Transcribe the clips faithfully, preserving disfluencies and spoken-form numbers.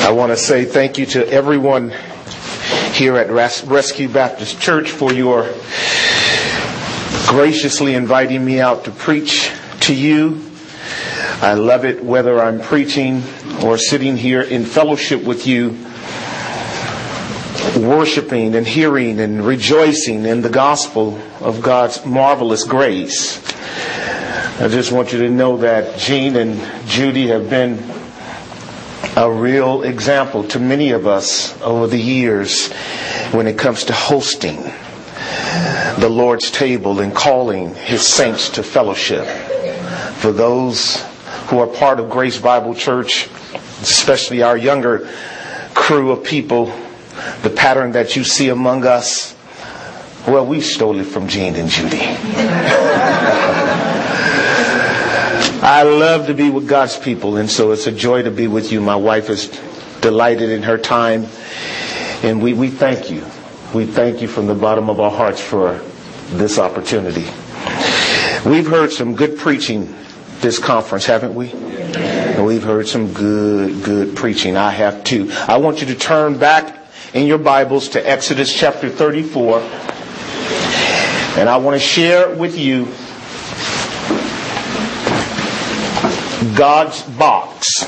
I want to say thank you to everyone here at Res- Rescue Baptist Church for your graciously inviting me out to preach to you. I love it whether I'm preaching or sitting here in fellowship with you, worshiping and hearing and rejoicing in the gospel of God's marvelous grace. I just want you to know that Gene and Judy have been a real example to many of us over the years when it comes to hosting the Lord's table and calling His saints to fellowship. For those who are part of Grace Bible Church, especially our younger crew of people, the pattern that you see among us, well, we stole it from Gene and Judy. I love to be with God's people, and so it's a joy to be with you. My wife is delighted in her time, and we, we thank you. We thank you from the bottom of our hearts for this opportunity. We've heard some good preaching this conference, haven't we? And we've heard some good, good preaching. I have too. I want you to turn back in your Bibles to Exodus chapter thirty-four, and I want to share with you God's box.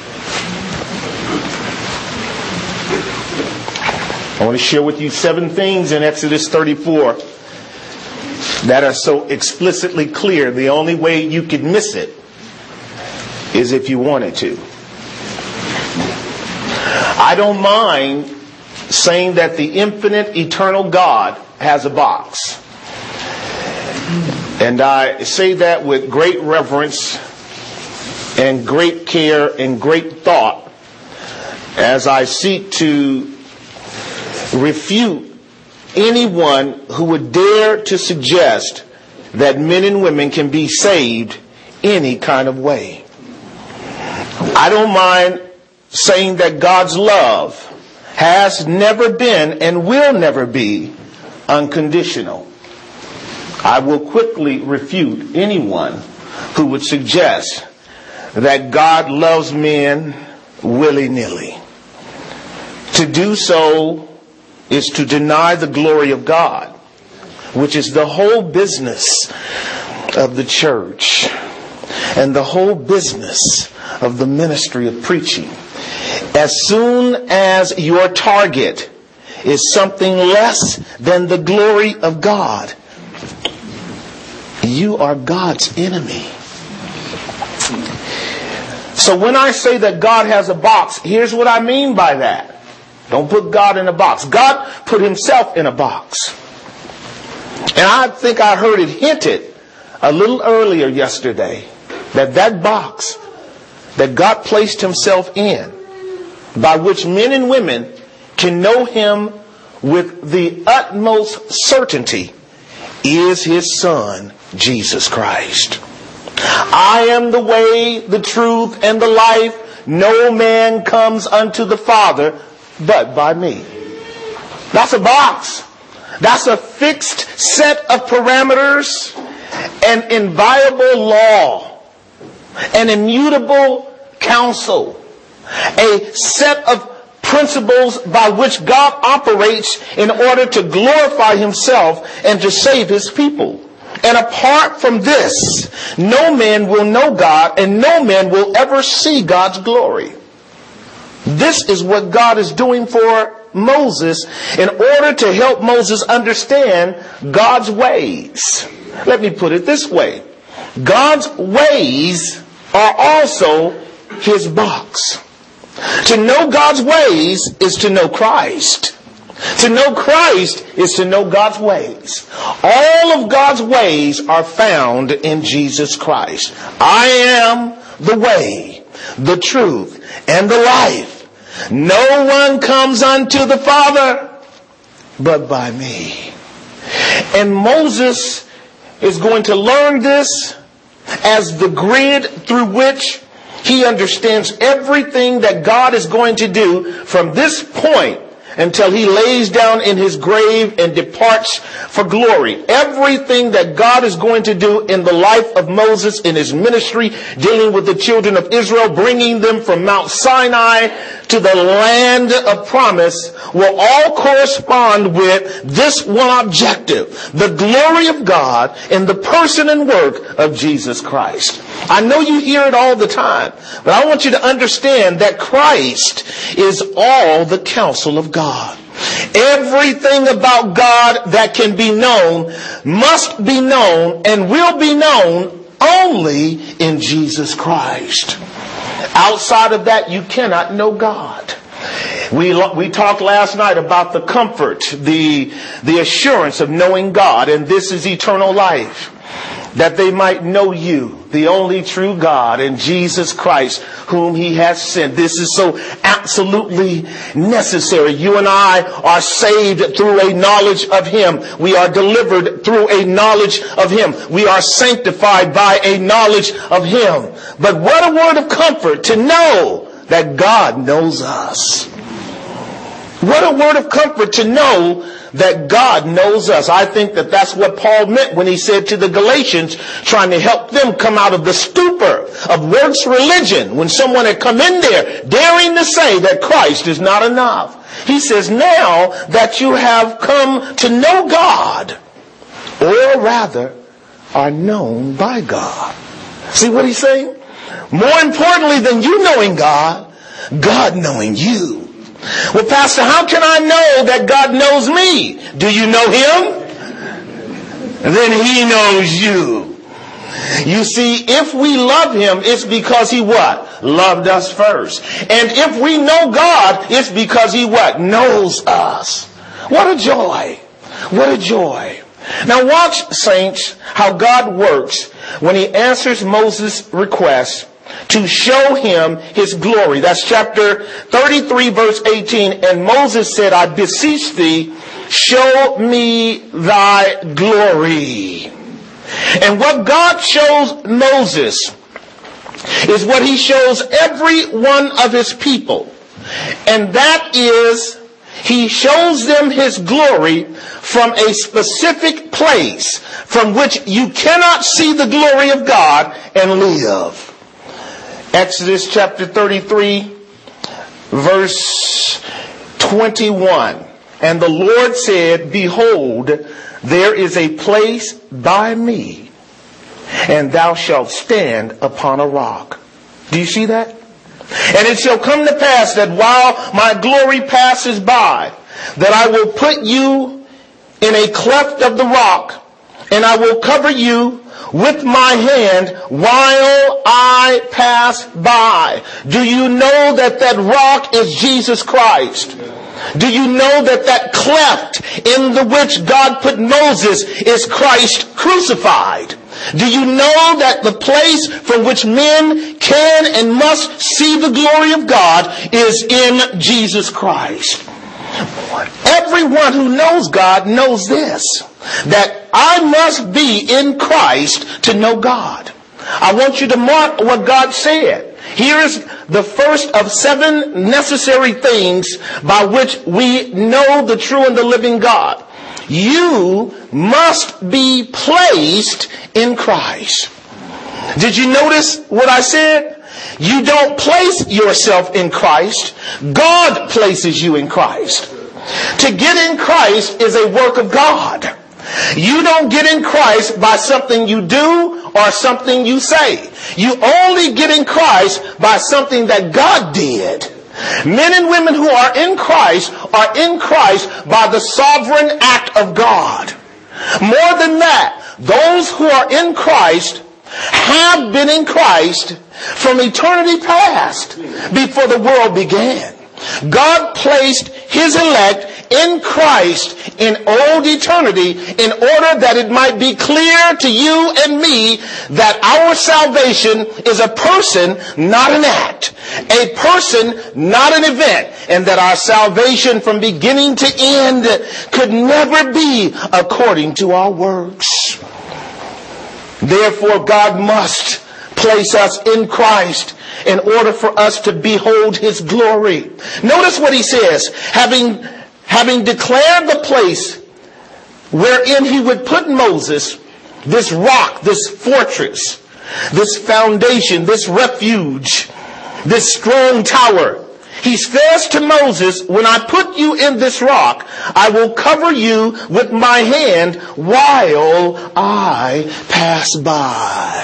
I want to share with you seven things in Exodus thirty-four that are so explicitly clear. The only way you could miss it is if you wanted to. I don't mind saying that the infinite, eternal God has a box. And I say that with great reverence and great care and great thought as I seek to refute anyone who would dare to suggest that men and women can be saved any kind of way. I don't mind saying that God's love has never been and will never be unconditional. I will quickly refute anyone who would suggest that God loves men willy-nilly. To do so is to deny the glory of God, which is the whole business of the church and the whole business of the ministry of preaching. As soon as your target is something less than the glory of God, you are God's enemy. So when I say that God has a box, here's what I mean by that. Don't put God in a box. God put Himself in a box. And I think I heard it hinted a little earlier yesterday that that box that God placed Himself in, by which men and women can know Him with the utmost certainty, is His Son, Jesus Christ. I am the way, the truth, and the life. No man comes unto the Father but by me. That's a box. That's a fixed set of parameters, an inviolable law, an immutable counsel, a set of principles by which God operates in order to glorify Himself and to save His people. And apart from this, no man will know God, and no man will ever see God's glory. This is what God is doing for Moses in order to help Moses understand God's ways. Let me put it this way. God's ways are also His box. To know God's ways is to know Christ. To know Christ is to know God's ways. All of God's ways are found in Jesus Christ. I am the way, the truth, and the life. No one comes unto the Father but by me. And Moses is going to learn this as the grid through which he understands everything that God is going to do from this point until he lays down in his grave and departs for glory. Everything that God is going to do in the life of Moses in his ministry, dealing with the children of Israel, bringing them from Mount Sinai to the land of promise will all correspond with this one objective: the glory of God in the person and work of Jesus Christ. I know you hear it all the time, but I want you to understand that Christ is all the counsel of God. Everything about God that can be known must be known and will be known only in Jesus Christ. Outside of that, you cannot know God. We we talked last night about the comfort, the, the assurance of knowing God, and this is eternal life, that they might know you, the only true God, and Jesus Christ, whom he has sent. This is so absolutely necessary. You and I are saved through a knowledge of him. We are delivered through a knowledge of him. We are sanctified by a knowledge of him. But what a word of comfort to know that God knows us. What a word of comfort to know that God knows us. I think that that's what Paul meant when he said to the Galatians, trying to help them come out of the stupor of works religion, when someone had come in there daring to say that Christ is not enough. He says, now that you have come to know God, or rather are known by God. See what he's saying? More importantly than you knowing God, God knowing you. Well, Pastor, how can I know that God knows me? Do you know him? Then he knows you. You see, if we love him, it's because he what? Loved us first. And if we know God, it's because he what? Knows us. What a joy. What a joy. Now watch, saints, how God works when he answers Moses' request to show him his glory. That's chapter thirty-three, verse eighteen. And Moses said, I beseech thee, show me thy glory. And what God shows Moses is what he shows every one of his people. And that is, he shows them his glory from a specific place from which you cannot see the glory of God and live. Exodus chapter thirty-three, verse twenty-one. And the Lord said, behold, there is a place by me, and thou shalt stand upon a rock. Do you see that? And it shall come to pass that while my glory passes by, that I will put you in a cleft of the rock, and I will cover you with my hand while I pass by. Do you know that that rock is Jesus Christ? Do you know that that cleft in the which God put Moses is Christ crucified? Do you know that the place from which men can and must see the glory of God is in Jesus Christ? Everyone who knows God knows this, that I must be in Christ to know God. I want you to mark what God said. Here is the first of seven necessary things by which we know the true and the living God. You must be placed in Christ. Did you notice what I said? You don't place yourself in Christ. God places you in Christ. To get in Christ is a work of God. You don't get in Christ by something you do or something you say. You only get in Christ by something that God did. Men and women who are in Christ are in Christ by the sovereign act of God. More than that, those who are in Christ have been in Christ from eternity past, before the world began. God placed his elect in Christ in old eternity in order that it might be clear to you and me that our salvation is a person, not an act. A person, not an event. And that our salvation from beginning to end could never be according to our works. Therefore, God must place us in Christ in order for us to behold his glory. Notice what he says. Having, having declared the place wherein he would put Moses, this rock, this fortress, this foundation, this refuge, this strong tower, he says to Moses, when I put you in this rock, I will cover you with my hand while I pass by.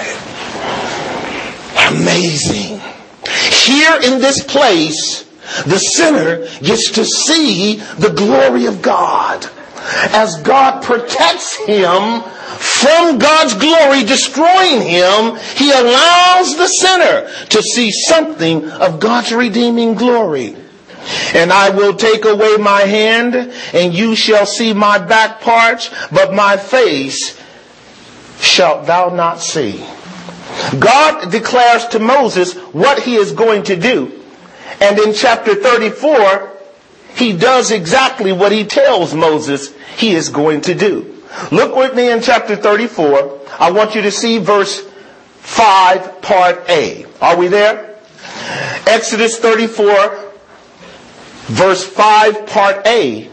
Amazing. Here in this place, the sinner gets to see the glory of God. As God protects him from God's glory destroying him, he allows the sinner to see something of God's redeeming glory. And I will take away my hand, and you shall see my back parts, but my face shalt thou not see. God declares to Moses what he is going to do. And in chapter thirty-four, he does exactly what he tells Moses he is going to do. Look with me in chapter thirty-four. I want you to see verse five, part A. Are we there? Exodus thirty-four, verse five, part A,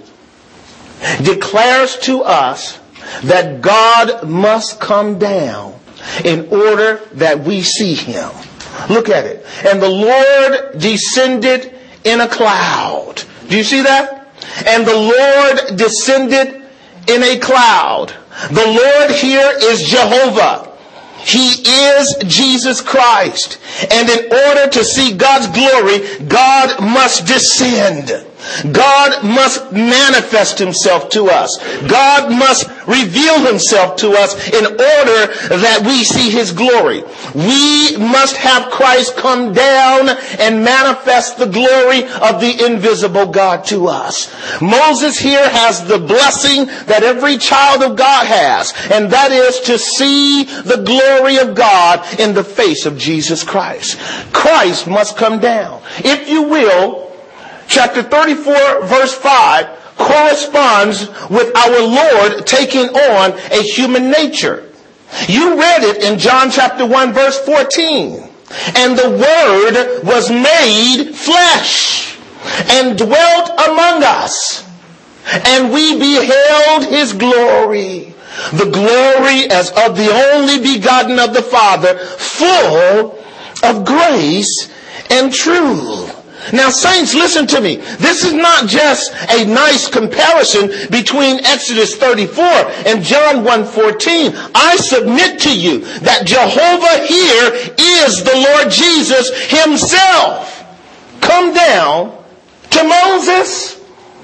declares to us that God must come down in order that we see him. Look at it. And the Lord descended in a cloud. Do you see that? And the Lord descended in a cloud. The Lord here is Jehovah. He is Jesus Christ. And in order to see God's glory, God must descend. God must manifest himself to us. God must reveal himself to us in order that we see his glory. We must have Christ come down and manifest the glory of the invisible God to us. Moses here has the blessing that every child of God has, and that is to see the glory of God in the face of Jesus Christ. Christ must come down. If you will, chapter thirty-four, verse five, corresponds with our Lord taking on a human nature. You read it in John chapter one, verse fourteen. And the Word was made flesh and dwelt among us, and we beheld his glory. The glory as of the only begotten of the Father, full of grace and truth. Now, saints, listen to me. This is not just a nice comparison between Exodus thirty-four and John one fourteen. I submit to you that Jehovah here is the Lord Jesus himself come down to Moses.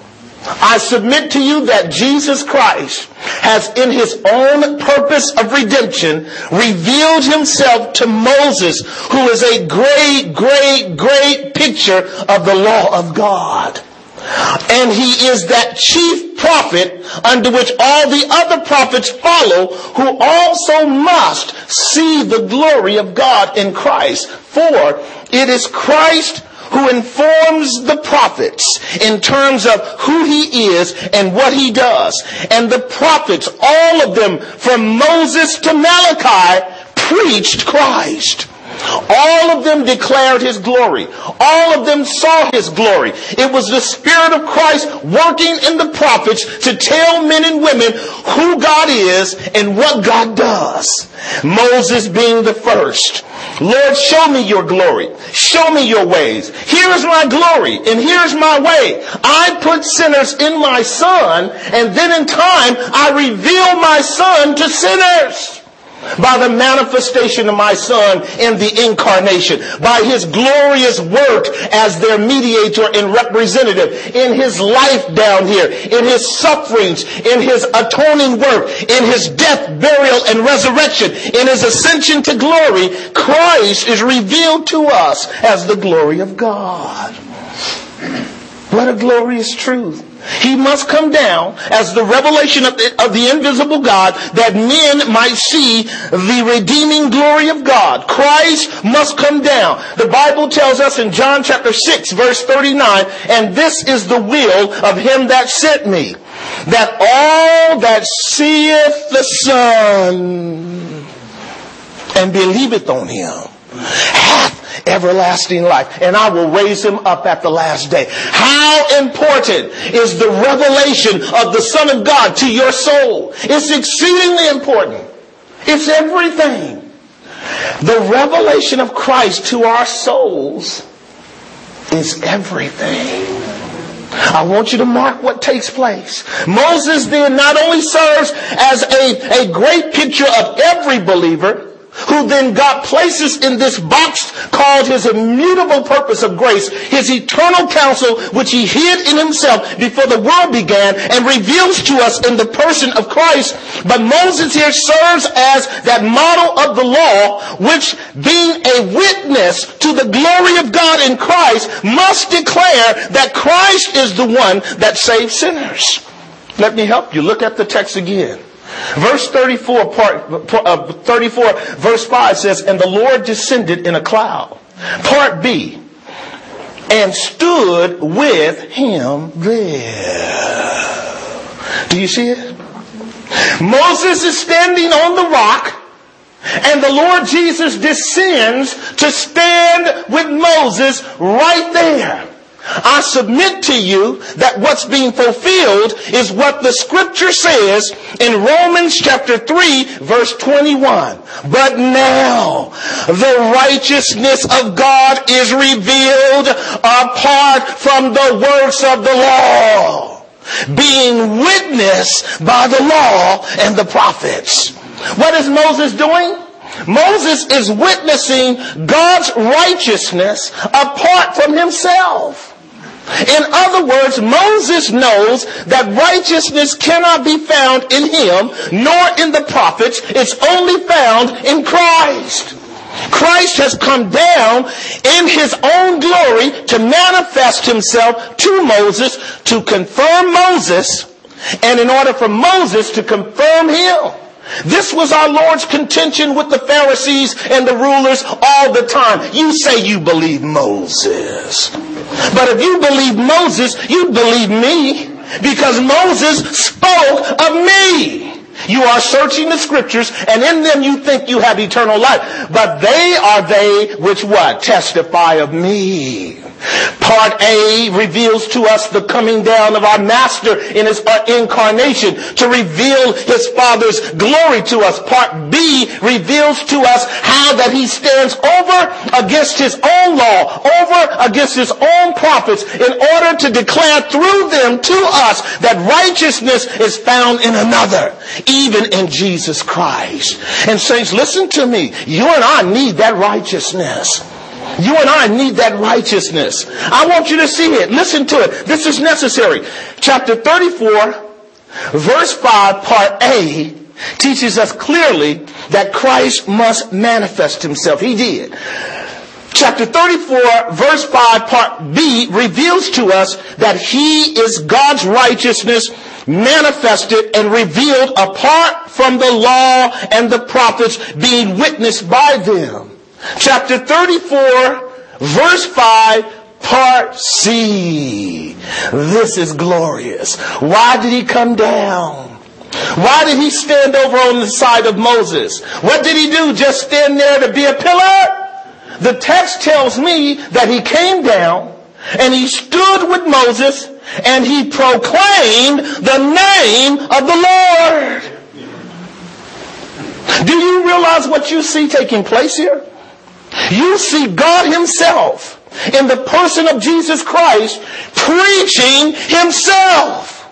I submit to you that Jesus Christ has, in his own purpose of redemption, revealed himself to Moses, who is a great, great, great picture of the law of God. And he is that chief prophet under which all the other prophets follow, who also must see the glory of God in Christ. For it is Christ who informs the prophets in terms of who he is and what he does. And the prophets, all of them from Moses to Malachi, preached Christ. All of them declared his glory. All of them saw his glory. It was the Spirit of Christ working in the prophets to tell men and women who God is and what God does. Moses being the first. Lord, show me your glory. Show me your ways. Here is my glory and here's my way. I put sinners in my Son, and then in time I reveal my Son to sinners. By the manifestation of my Son in the incarnation, by his glorious work as their mediator and representative, in his life down here, in his sufferings, in his atoning work, in his death, burial, and resurrection, in his ascension to glory, Christ is revealed to us as the glory of God. What a glorious truth. He must come down as the revelation of the, of the invisible God, that men might see the redeeming glory of God. Christ must come down. The Bible tells us in John chapter six, verse thirty-nine, and this is the will of him that sent me, that all that seeth the Son and believeth on him hath everlasting life, and I will raise him up at the last day. How important is the revelation of the Son of God to your soul? It's exceedingly important. It's everything. The revelation of Christ to our souls is everything. I want you to mark what takes place. Moses then not only serves as a, a great picture of every believer, who then got places in this box called his immutable purpose of grace, his eternal counsel, which he hid in himself before the world began and reveals to us in the person of Christ. But Moses here serves as that model of the law, which, being a witness to the glory of God in Christ, must declare that Christ is the one that saves sinners. Let me help you. Look at the text again. Verse thirty-four, part, uh, thirty-four, verse five says, and the Lord descended in a cloud. Part B, and stood with him there. Do you see it? Moses is standing on the rock, and the Lord Jesus descends to stand with Moses right there. I submit to you that what's being fulfilled is what the scripture says in Romans chapter three, verse twenty-one. But now the righteousness of God is revealed apart from the works of the law, being witnessed by the law and the prophets. What is Moses doing? Moses is witnessing God's righteousness apart from himself. In other words, Moses knows that righteousness cannot be found in him, nor in the prophets. It's only found in Christ. Christ has come down in his own glory to manifest himself to Moses, to confirm Moses, and in order for Moses to confirm him. This was our Lord's contention with the Pharisees and the rulers all the time. You say you believe Moses. But if you believe Moses, you believe me, because Moses spoke of me. You are searching the scriptures, and in them you think you have eternal life. But they are they which what? Testify of me. Part A reveals to us the coming down of our Master in his incarnation to reveal his Father's glory to us. Part B reveals to us how that he stands over against his own law, over against his own prophets, in order to declare through them to us that righteousness is found in another, even in Jesus Christ. And saints, listen to me. You and I need that righteousness. You and I need that righteousness. I want you to see it. Listen to it. This is necessary. Chapter thirty-four, verse five, part A, teaches us clearly that Christ must manifest himself. He did. Chapter thirty-four, verse five, part B, reveals to us that he is God's righteousness manifested and revealed apart from the law and the prophets, being witnessed by them. Chapter thirty-four, verse five, part C. This is glorious. Why did he come down? Why did he stand over on the side of Moses? What did he do? Just stand there to be a pillar? The text tells me that he came down and he stood with Moses and he proclaimed the name of the Lord. Do you realize what you see taking place here? You see God himself in the person of Jesus Christ preaching himself.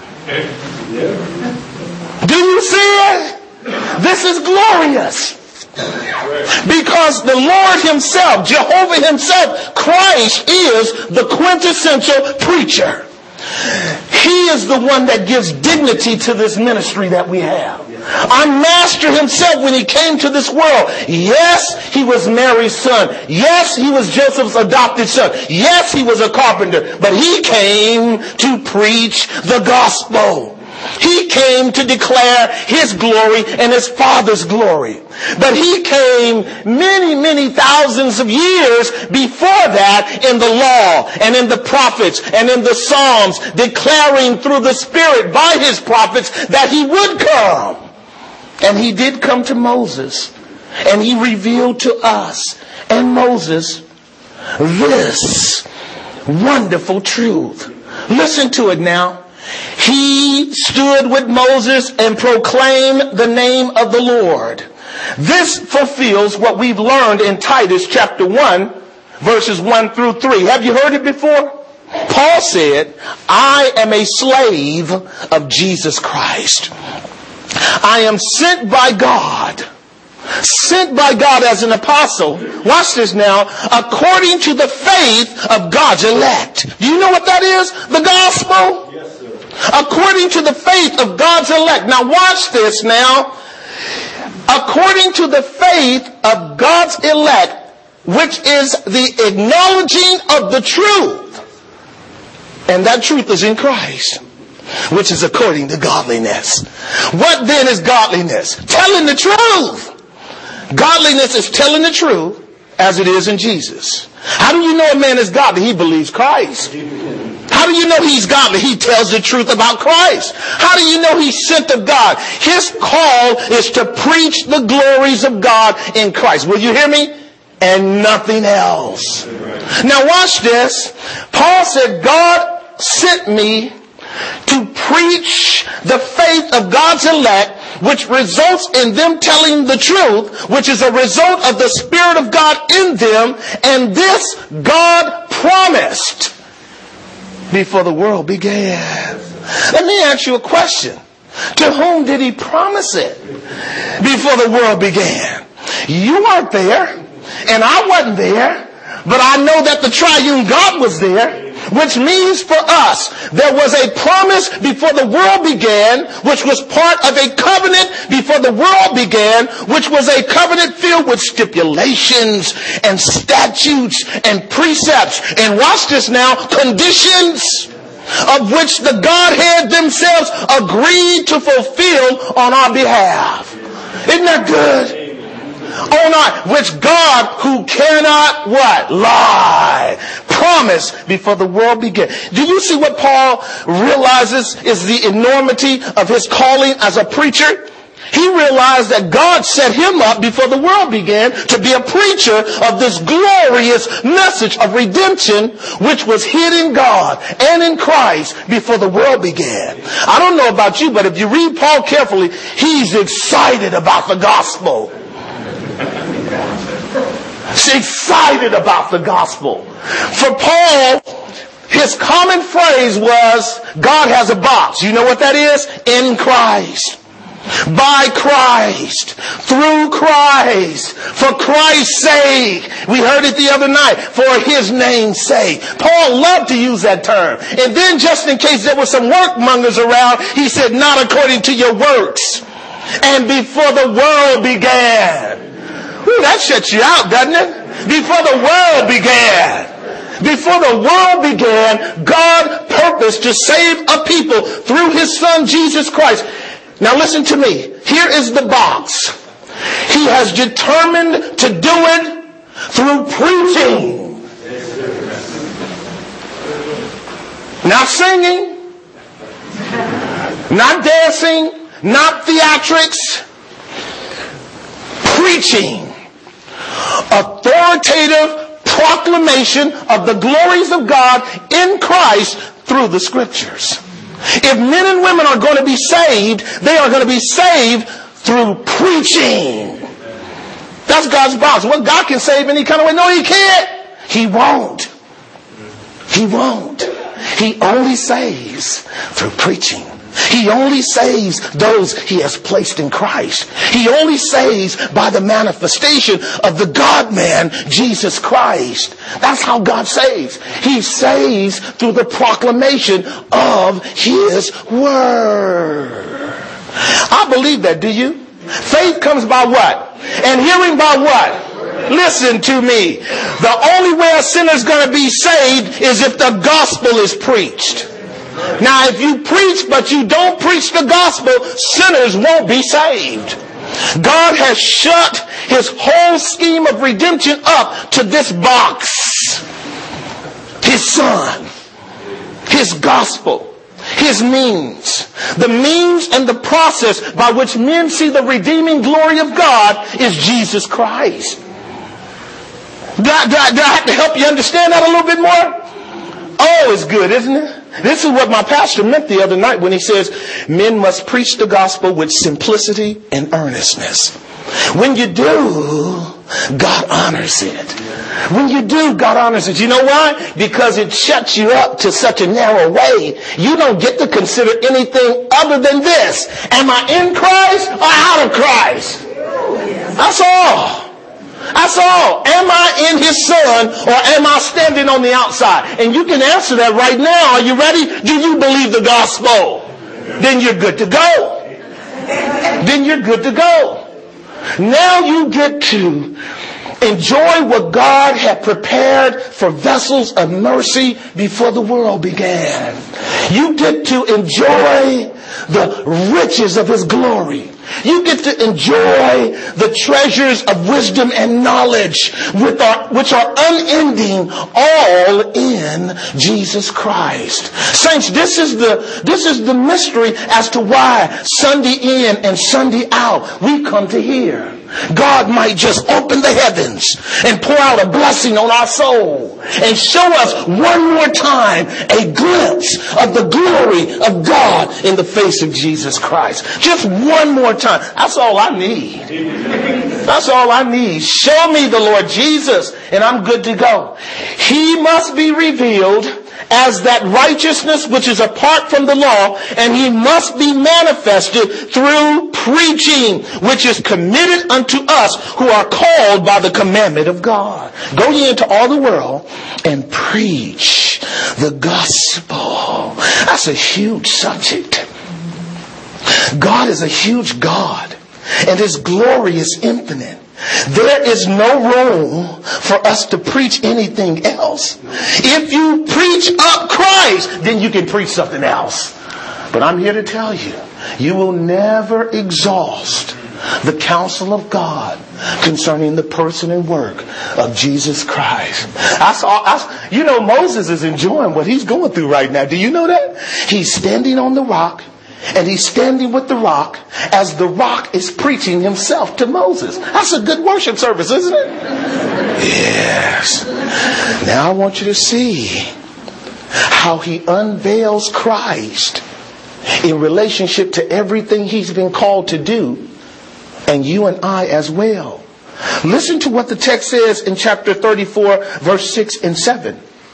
Do you see it? This is glorious. Because the Lord himself, Jehovah himself, Christ is the quintessential preacher. He is the one that gives dignity to this ministry that we have. Our Master himself, when he came to this world, yes, he was Mary's son. Yes, he was Joseph's adopted son. Yes, he was a carpenter. But he came to preach the gospel. He came to declare his glory and his Father's glory. But he came many, many thousands of years before that in the law and in the prophets and in the Psalms, declaring through the Spirit by his prophets that he would come. And he did come to Moses, and he revealed to us and Moses this wonderful truth. Listen to it now. He stood with Moses and proclaimed the name of the Lord. This fulfills what we've learned in Titus chapter one, verses one through three. Have you heard it before? Paul said, I am a slave of Jesus Christ. I am sent by God. Sent by God as an apostle. Watch this now. According to the faith of God's elect. Do you know what that is? The gospel? Yes, sir. According to the faith of God's elect. Now watch this now. According to the faith of God's elect, which is the acknowledging of the truth. And that truth is in Christ, which is according to godliness. What then is godliness? Telling the truth. Godliness is telling the truth as it is in Jesus. How do you know a man is godly? He believes Christ. How do you know he's godly? He tells the truth about Christ. How do you know he's sent of God? His call is to preach the glories of God in Christ. Will you hear me? And nothing else. Now watch this. Paul said, God sent me to preach the faith of God's elect, which results in them telling the truth, which is a result of the Spirit of God in them, and this God promised before the world began. Let me ask you a question. To whom did he promise it before the world began? You weren't there, and I wasn't there, but I know that the triune God was there. Which means for us, there was a promise before the world began, which was part of a covenant before the world began, which was a covenant filled with stipulations and statutes and precepts. And watch this now, conditions of which the Godhead themselves agreed to fulfill on our behalf. Isn't that good? On our, which God, who cannot what? Lie. Promise before the world began. Do you see what Paul realizes is the enormity of his calling as a preacher? He realized that God set him up before the world began to be a preacher of this glorious message of redemption, which was hid in God and in Christ before the world began. I don't know about you, but if you read Paul carefully, he's excited about the gospel. She's excited about the gospel. For Paul, his common phrase was, God has a box. You know what that is? In Christ. By Christ. Through Christ. For Christ's sake. We heard it the other night. For his name's sake. Paul loved to use that term. And then just in case there were some workmongers around, he said, not according to your works. And before the world began. Ooh, that shuts you out, doesn't it? Before the world began. Before the world began, God purposed to save a people through his son, Jesus Christ. Now listen to me. Here is the box. He has determined to do it through preaching. Not singing. Not dancing. Not theatrics. Preaching. Authoritative proclamation of the glories of God in Christ through the scriptures. If men and women are going to be saved, they are going to be saved through preaching. That's God's box. Well, God can save any kind of way. No, he can't. He won't. He won't. He only saves through preaching. He only saves those he has placed in Christ. He only saves by the manifestation of the God-man, Jesus Christ. That's how God saves. He saves through the proclamation of his word. I believe that, do you? Faith comes by what? And hearing by what? Listen to me. The only way a sinner is going to be saved is if the gospel is preached. Now, if you preach, but you don't preach the gospel, sinners won't be saved. God has shut his whole scheme of redemption up to this box. His son. His gospel. His means. The means and the process by which men see the redeeming glory of God is Jesus Christ. Do I, do I, do I have to help you understand that a little bit more? Oh, it's good, isn't it? This is what my pastor meant the other night when he says, men must preach the gospel with simplicity and earnestness. When you do, God honors it. When you do, God honors it. You know why? Because it shuts you up to such a narrow way. You don't get to consider anything other than this. Am I in Christ or out of Christ? That's all. That's all. Am I in his son or am I standing on the outside? And you can answer that right now. Are you ready? Do you believe the gospel? Then you're good to go. Then you're good to go. Now you get to enjoy what God had prepared for vessels of mercy before the world began. You get to enjoy the riches of his glory. You get to enjoy the treasures of wisdom and knowledge with our, which are unending, all in Jesus Christ. Saints, this is the this is the mystery as to why Sunday in and Sunday out we come to hear. God might just open the heavens and pour out a blessing on our soul and show us one more time a glimpse of the glory of God in the face of Jesus Christ. Just one more time. That's all I need. That's all I need. Show me the Lord Jesus and I'm good to go. He must be revealed as that righteousness which is apart from the law, and he must be manifested through preaching, which is committed unto us who are called by the commandment of God. Go ye into all the world and preach the gospel. That's a huge subject. God is a huge God, and his glory is infinite. There is no room for us to preach anything else. If you preach up Christ, then you can preach something else. But I'm here to tell you, you will never exhaust the counsel of God concerning the person and work of Jesus Christ. I saw, I, you know, Moses is enjoying what he's going through right now. Do you know that? He's standing on the rock. And he's standing with the rock as the rock is preaching himself to Moses. That's a good worship service, isn't it? Yes. Now I want you to see how he unveils Christ in relationship to everything he's been called to do, and you and I as well. Listen to what the text says in chapter thirty-four, verse six and seven.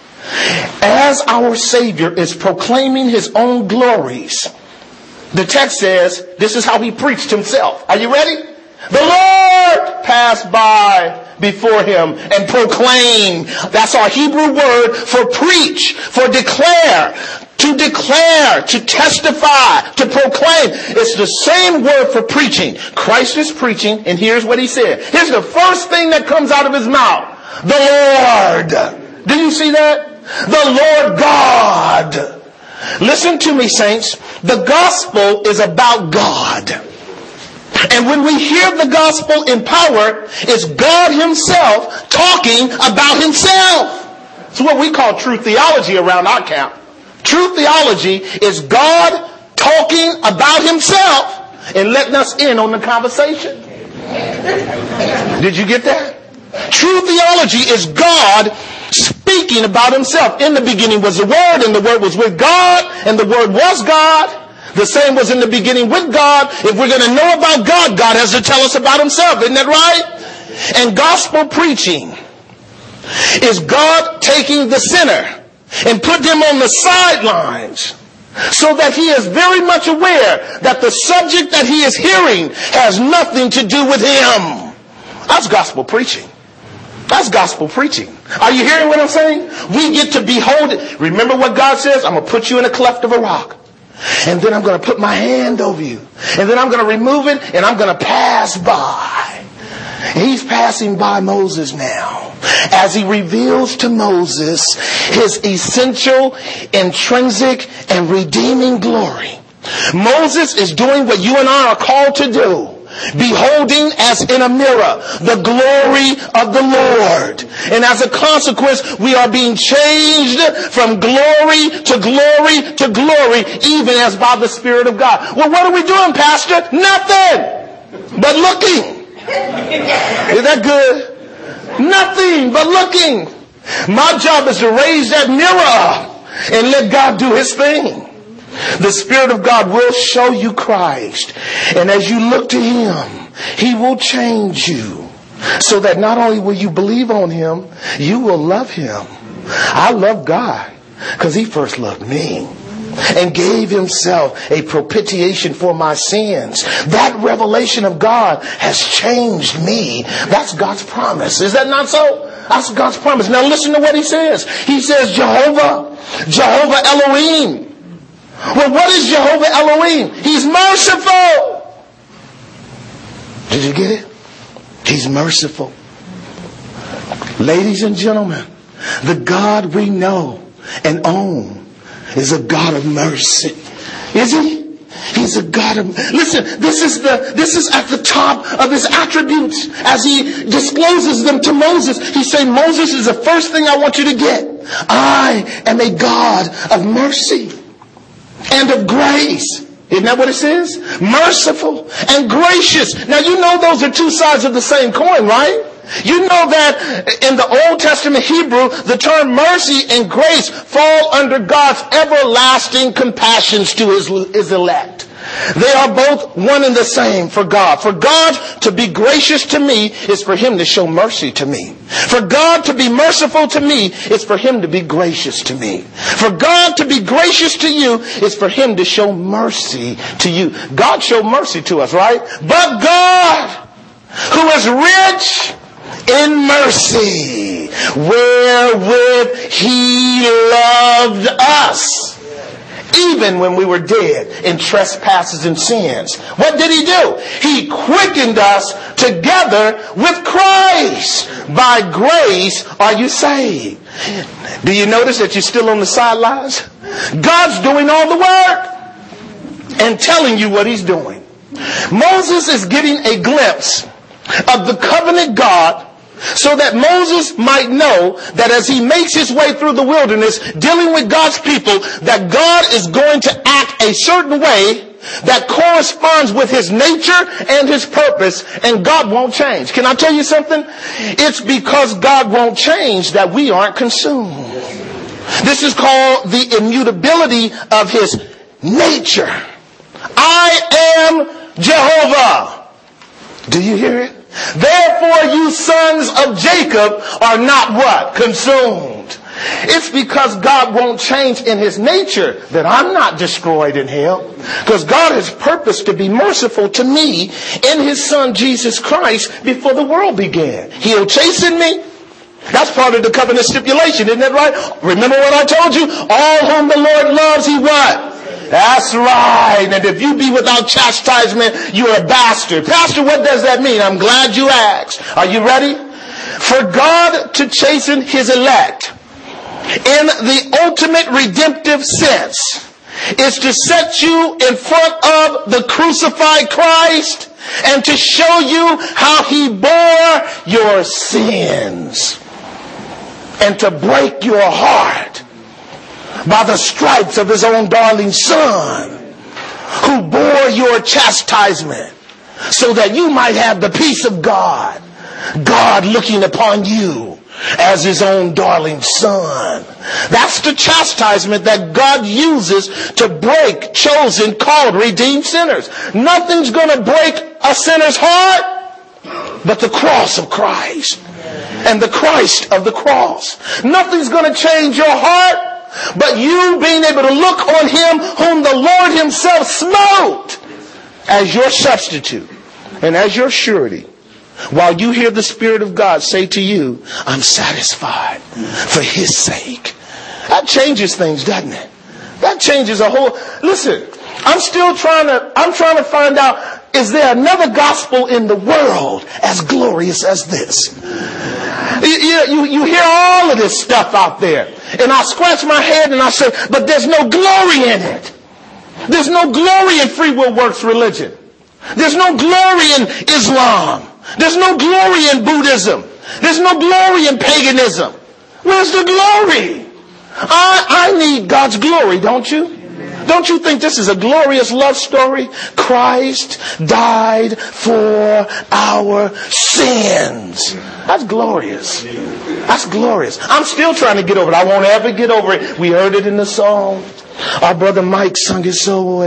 As our Savior is proclaiming his own glories, the text says, this is how he preached himself. Are you ready? The Lord passed by before him and proclaimed. That's our Hebrew word for preach, for declare, to declare, to testify, to proclaim. It's the same word for preaching. Christ is preaching, and here's what he said. Here's the first thing that comes out of his mouth. The Lord. Do you see that? The Lord God. Listen to me, saints. The gospel is about God. And when we hear the gospel in power, it's God himself talking about himself. It's what we call true theology around our camp. True theology is God talking about himself and letting us in on the conversation. Did you get that? True theology is God speaking about himself. In the beginning was the Word, and the Word was with God, and the Word was God. The same was in the beginning with God. If we're going to know about God, God has to tell us about himself. Isn't that right? And gospel preaching is God taking the sinner and put him on the sidelines so that he is very much aware that the subject that he is hearing has nothing to do with him. That's gospel preaching. That's gospel preaching. Are you hearing what I'm saying? We get to behold it. Remember what God says? I'm going to put you in a cleft of a rock. And then I'm going to put my hand over you. And then I'm going to remove it and I'm going to pass by. And he's passing by Moses now as he reveals to Moses his essential, intrinsic, and redeeming glory. Moses is doing what you and I are called to do. Beholding as in a mirror the glory of the Lord. And as a consequence, we are being changed from glory to glory to glory, even as by the Spirit of God. Well, what are we doing, Pastor? Nothing but looking. Is that good? Nothing but looking. My job is to raise that mirror up and let God do his thing. The Spirit of God will show you Christ. And as you look to him, he will change you. so that not only will you believe on him, you will love him. I love God because he first loved me and gave himself a propitiation for my sins. That revelation of God has changed me. That's God's promise. Is that not so? That's God's promise. Now listen to what he says. He says Jehovah, Jehovah Elohim. Well, what is Jehovah Elohim? He's merciful. Did you get it? He's merciful. Ladies and gentlemen, the God we know and own is a God of mercy. Is he? He's a God of... Listen, this is the this is at the top of his attributes as he discloses them to Moses. He's saying, Moses, is the first thing I want you to get. I am a God of mercy and of grace. Isn't that what it says? Merciful and gracious. Now you know those are two sides of the same coin, right? You know that in the Old Testament Hebrew, the term mercy and grace fall under God's everlasting compassions to his, his elect. They are both one and the same for God. For God to be gracious to me is for him to show mercy to me. For God to be merciful to me is for him to be gracious to me. For God to be gracious to you is for him to show mercy to you. God showed mercy to us, right? But God, who is rich in mercy, wherewith he loved us, even when we were dead in trespasses and sins. What did he do? He quickened us together with Christ. By grace are you saved. Do you notice that you're still on the sidelines? God's doing all the work and telling you what he's doing. Moses is getting a glimpse of the covenant God, so that Moses might know that as he makes his way through the wilderness dealing with God's people, that God is going to act a certain way that corresponds with his nature and his purpose, and God won't change. Can I tell you something? It's because God won't change that we aren't consumed. This is called the immutability of his nature. I am Jehovah. Do you hear it? Therefore you sons of Jacob are not what? Consumed. It's because God won't change in his nature that I'm not destroyed in hell. Because God has purposed to be merciful to me in his son Jesus Christ before the world began. He'll chasten me. That's part of the covenant stipulation, isn't that right? Remember what I told you? All whom the Lord loves, he what? That's right. And if you be without chastisement, you're a bastard. Pastor, what does that mean? I'm glad you asked. Are you ready? For God to chasten his elect in the ultimate redemptive sense is to set you in front of the crucified Christ and to show you how he bore your sins and to break your heart by the stripes of his own darling son, who bore your chastisement so that you might have the peace of God. God looking upon you as his own darling son. That's the chastisement that God uses to break chosen, called, redeemed sinners. Nothing's going to break a sinner's heart but the cross of Christ and the Christ of the cross. Nothing's going to change your heart but you being able to look on him whom the Lord himself smote as your substitute and as your surety, while you hear the Spirit of God say to you, I'm satisfied for his sake. That changes things, doesn't it? That changes a whole... Listen, I'm still trying to, I'm trying to find out, is there another gospel in the world as glorious as this? You, you, you hear all of this stuff out there. And I scratch my head and I say, but there's no glory in it. There's no glory in free will works religion. There's no glory in Islam. There's no glory in Buddhism. There's no glory in paganism. Where's the glory? I, I need God's glory, don't you? Don't you think this is a glorious love story? Christ died for our sins. That's glorious. That's glorious. I'm still trying to get over it. I won't ever get over it. We heard it in the song. Our brother Mike sung it so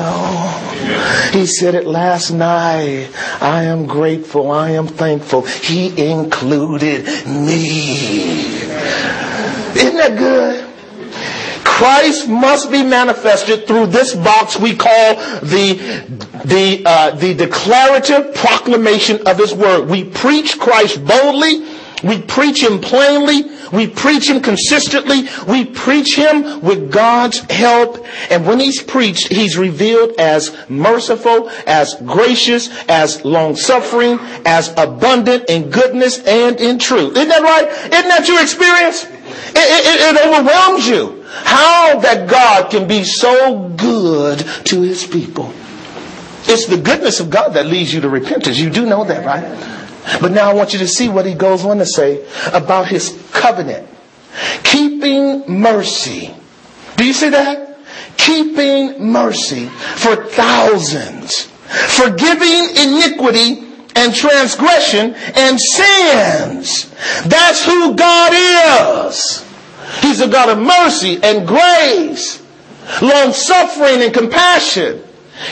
well. He said it last night. I am grateful. I am thankful. He included me. Isn't that good? Christ must be manifested through this box we call the the uh, the declarative proclamation of His Word. We preach Christ boldly. We preach Him plainly. We preach Him consistently. We preach Him with God's help. And when He's preached, He's revealed as merciful, as gracious, as long-suffering, as abundant in goodness and in truth. Isn't that right? Isn't that your experience? It, it, it overwhelms you. How that God can be so good to His people. It's the goodness of God that leads you to repentance. You do know that, right? But now I want you to see what he goes on to say about his covenant. Keeping mercy. Do you see that? Keeping mercy for thousands. Forgiving iniquity and transgression and sins. That's who God is. He's a God of mercy and grace. Long suffering and compassion.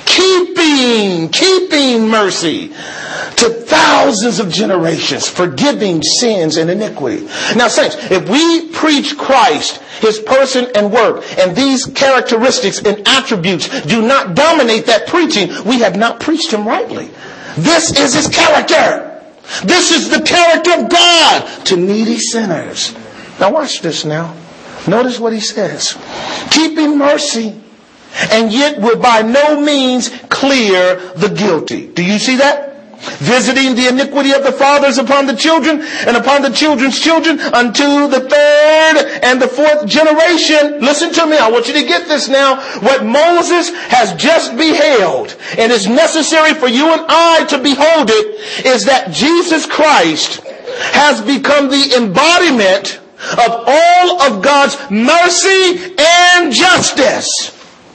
Keeping, keeping mercy to thousands of generations, forgiving sins and iniquity. Now, saints, if we preach Christ, His person and work, and these characteristics and attributes do not dominate that preaching, we have not preached Him rightly. This is His character. This is the character of God to needy sinners. Now watch this now. Notice what he says. Keeping mercy, and yet will by no means clear the guilty. Do you see that? Visiting the iniquity of the fathers upon the children and upon the children's children unto the third and the fourth generation. Listen to me. I want you to get this now. What Moses has just beheld, and is necessary for you and I to behold it, is that Jesus Christ has become the embodiment of all of God's mercy and justice.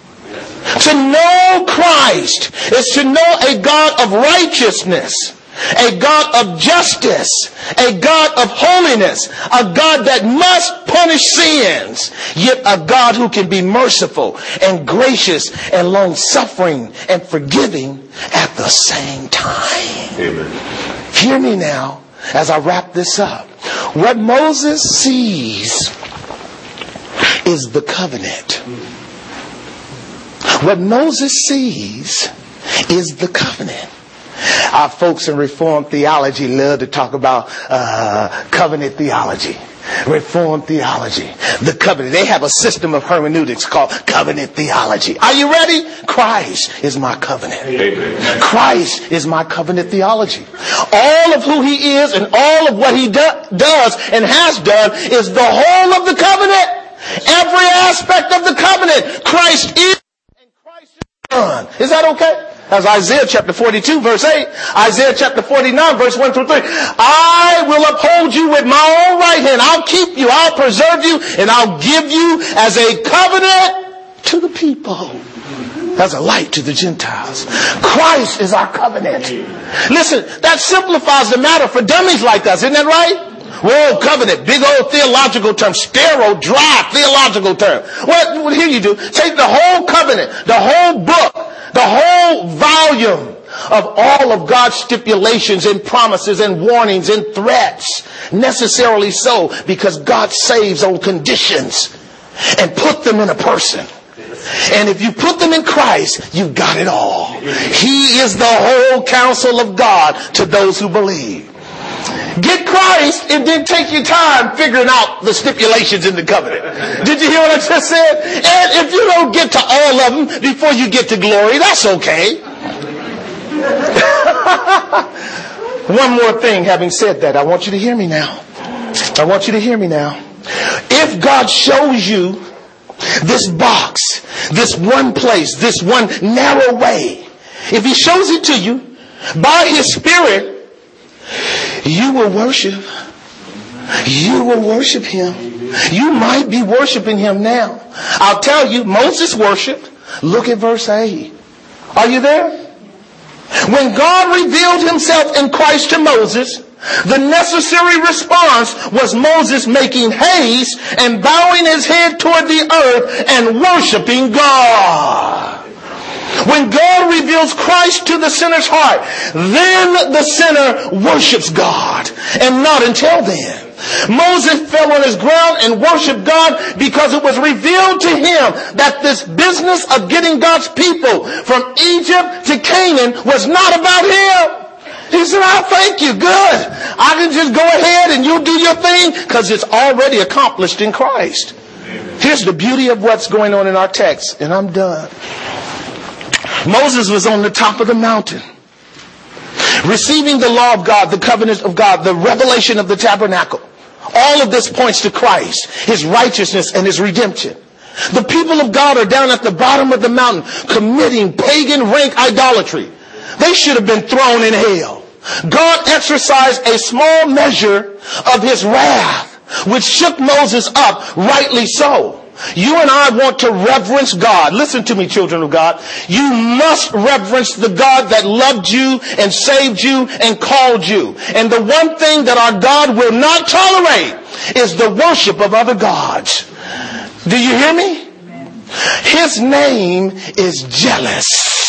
To know Christ is to know a God of righteousness, a God of justice, a God of holiness, a God that must punish sins, yet a God who can be merciful and gracious and long-suffering and forgiving at the same time. Amen. Hear me now as I wrap this up. What Moses sees is the covenant. What Moses sees is the covenant. Our folks in Reformed theology love to talk about uh, covenant theology. Reformed theology. The covenant. They have a system of hermeneutics called covenant theology. Are you ready? Christ is my covenant. Amen. Christ is my covenant theology. All of who He is and all of what He do- does and has done is the whole of the covenant. Every aspect of the covenant. Christ is. Is that okay? That's Isaiah chapter forty-two verse eight. Isaiah chapter forty-nine verse one through three. I will uphold you with my own right hand. I'll keep you. I'll preserve you. And I'll give you as a covenant to the people. As a light to the Gentiles. Christ is our covenant. Listen, that simplifies the matter for dummies like us. Isn't that right? Whoa, covenant, big old theological term, sterile, dry theological term. Well, here you do. Take the whole covenant, the whole book, the whole volume of all of God's stipulations and promises and warnings and threats. Necessarily so, because God saves on conditions, and put them in a person. And if you put them in Christ, you've got it all. He is the whole counsel of God to those who believe. Get Christ and then take your time figuring out the stipulations in the covenant. Did you hear what I just said? And if you don't get to all of them before you get to glory, that's okay. One more thing, having said that, I want you to hear me now. I want you to hear me now. If God shows you this box, this one place, this one narrow way, if He shows it to you by His Spirit, you will worship. You will worship Him. You might be worshiping Him now. I'll tell you, Moses worshiped. Look at verse eight. Are you there? When God revealed Himself in Christ to Moses, The necessary response was Moses making haste and bowing his head toward the earth and worshiping God. When God reveals Christ to the sinner's heart, then the sinner worships God, and not until then. Moses fell on his ground and worshiped God because it was revealed to him that this business of getting God's people from Egypt to Canaan was not about him. He said, I thank you. Good. I can just go ahead and you do your thing because it's already accomplished in Christ. Here's the beauty of what's going on in our text, and I'm done. Moses was on the top of the mountain, receiving the law of God, the covenant of God, the revelation of the tabernacle. All of this points to Christ, his righteousness and his redemption. The people of God are down at the bottom of the mountain committing pagan rank idolatry. They should have been thrown in hell. God exercised a small measure of his wrath, which shook Moses up, rightly so. You and I want to reverence God. Listen to me, children of God. You must reverence the God that loved you and saved you and called you. And the one thing that our God will not tolerate is the worship of other gods. Do you hear me? His name is jealous.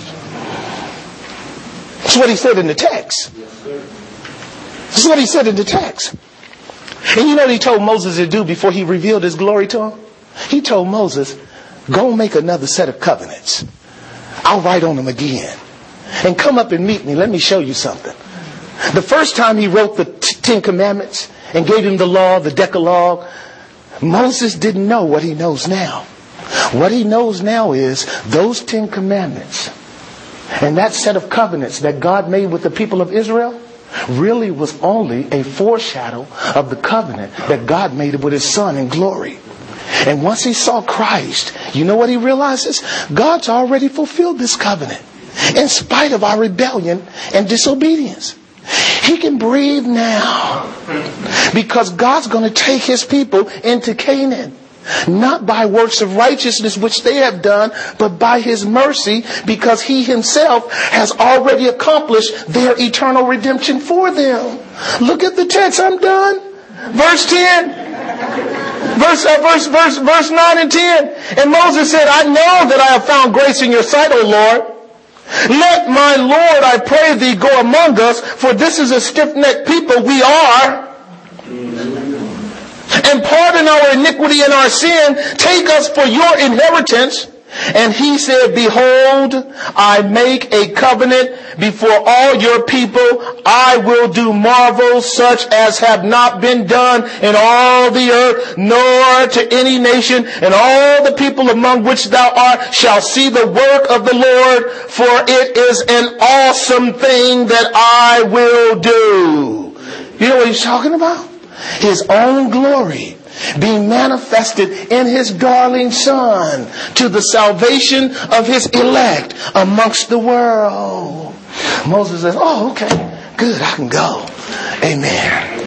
That's what he said in the text. That's what he said in the text. And you know what he told Moses to do before he revealed his glory to him? He told Moses, go make another set of covenants. I'll write on them again. And come up and meet me. Let me show you something. The first time he wrote the Ten Commandments and gave him the law, the Decalogue, Moses didn't know what he knows now. What he knows now is those Ten Commandments and that set of covenants that God made with the people of Israel really was only a foreshadow of the covenant that God made with his son in glory. And once he saw Christ, you know what he realizes? God's already fulfilled this covenant in spite of our rebellion and disobedience. He can breathe now because God's going to take his people into Canaan. Not by works of righteousness which they have done, but by his mercy, because he himself has already accomplished their eternal redemption for them. Look at the text. I'm done. Verse ten. Verse, uh, verse, verse, verse nine and ten. And Moses said, I know that I have found grace in your sight, O Lord. Let my Lord, I pray thee, go among us, for this is a stiff-necked people we are. And pardon our iniquity and our sin. Take us for your inheritance. And he said, behold, I make a covenant before all your people. I will do marvels such as have not been done in all the earth, nor to any nation. And all the people among which thou art shall see the work of the Lord. For it is an awesome thing that I will do. You know what he's talking about? His own glory being manifested in his darling son to the salvation of his elect amongst the world. Moses says, oh, okay, good, I can go. Amen.